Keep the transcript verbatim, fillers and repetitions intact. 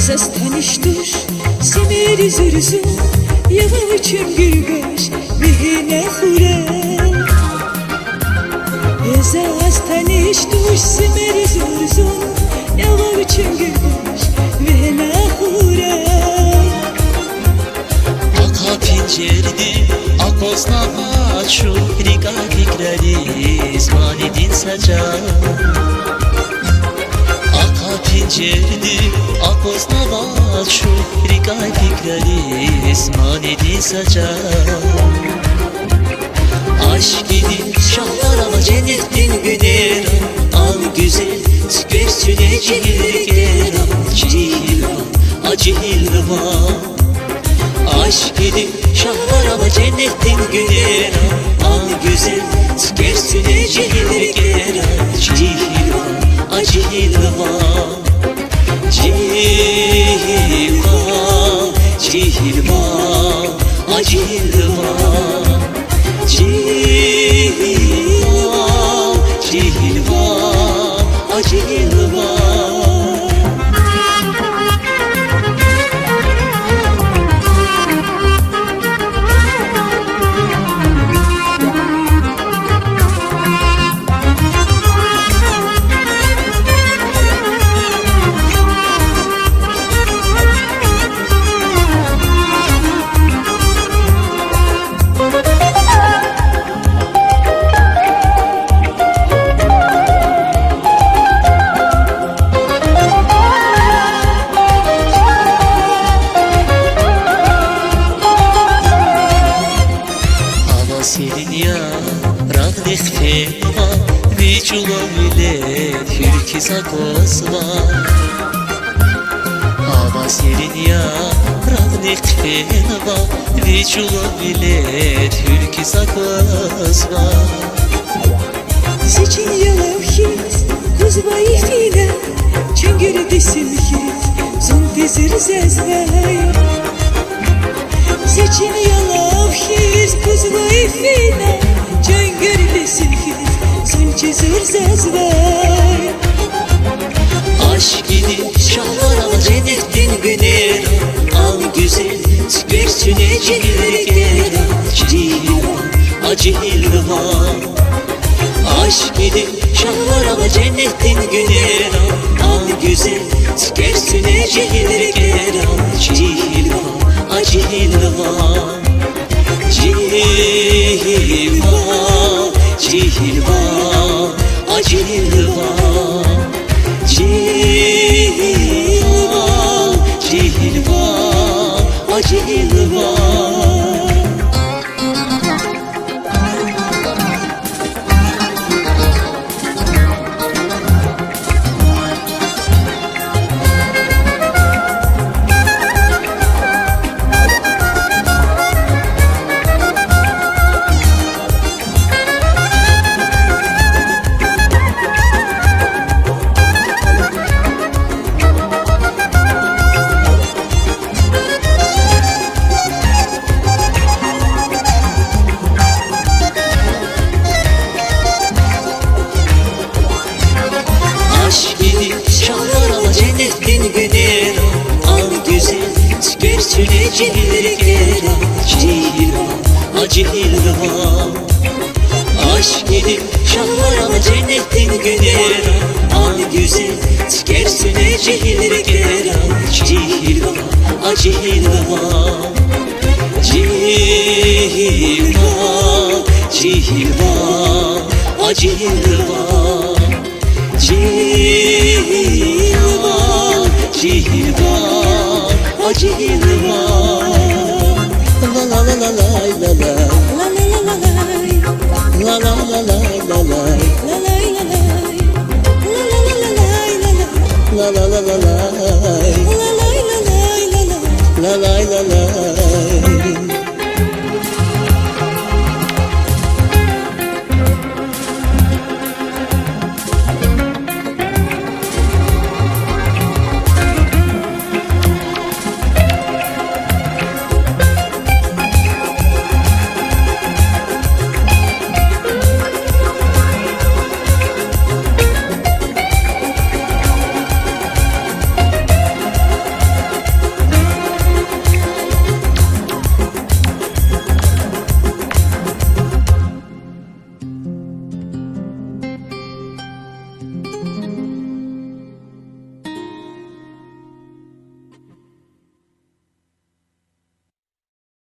Zastanishtush simeri zurzu yavachim girgash vihne khura Zastanishtush simeri zurzu yavachim girgash vihne khura Aka pencerdi akoznava şu rika fikrari zmanidin saca Pencerdi akoznava şu rika fikrari zmanidin saca Aşk idi şahlar ama cennetin günera Al güzel tükersüne cilgera Cilva acilva Aşk idi şahlar ama cennetin günera Al güzel tükersüne cilgera Cilva acilva Cilva, cilva, acilva Cilva, cilva, acilva Senin ya radnik feva Viçula millet hürki sakosva Hava senin ya radnik feva Viçula millet hürki sakosva Seçin yalav hit kuzvayı fina Çengeri desin hit zon tezir zezvay Seçin yalav hit kuzvayı fina Çengeri desin hit zon tezir zezvay Aşk idi şahlar ama cennetin günera Al güzel tükersüne cilgera Cilva acilva Aşk idi şahlar ama cennetin günera Al güzel tükersüne cilgera Cilva acilva Cilva, cilva, acilva Cilva, cilva, acilva günera Al güzel tükersüne cilgera Cilva acilva Aşk edip şahlar ama cennetin günera Al güzel tükersüne cilgera Cilva acilva Cilva, cilva, acilva Cilva, cilva, acilva La la la la la la la La la la la la la La la la la la la